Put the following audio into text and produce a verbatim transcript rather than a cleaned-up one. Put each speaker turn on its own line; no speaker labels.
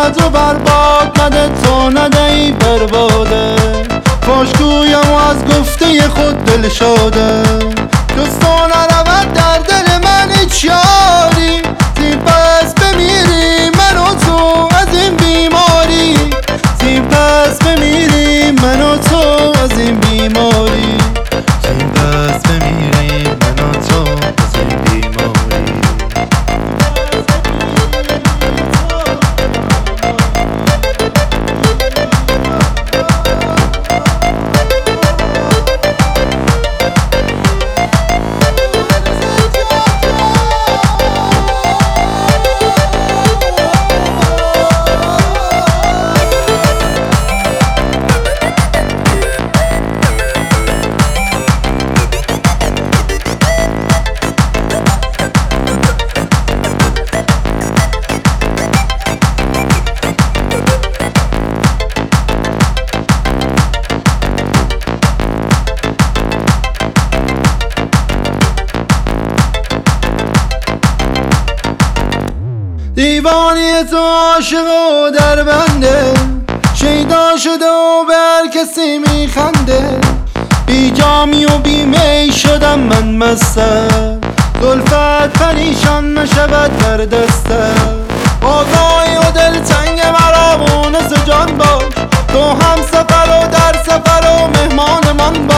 تو برباد نده، تو ندهی برباده. پاشگویم و از گفته خود دل شاده، جز تو نرود در دل من هیچ یاری. زین پس بمیری من و تو از این بیماری، زین پس بمیری من و تو از این بیماری، زین پس بمیری من و تو از این بیماری. دیوانی تو عاشق و در بنده، شیدا شده و به هر کسی میخنده. بی جامی و بی می شدم من مستم، زلفت پریشان نشود در دستم. آقای و دلتنگ مرا مونس جان باش، تو هم سفر و در سفر و مهمان من باش.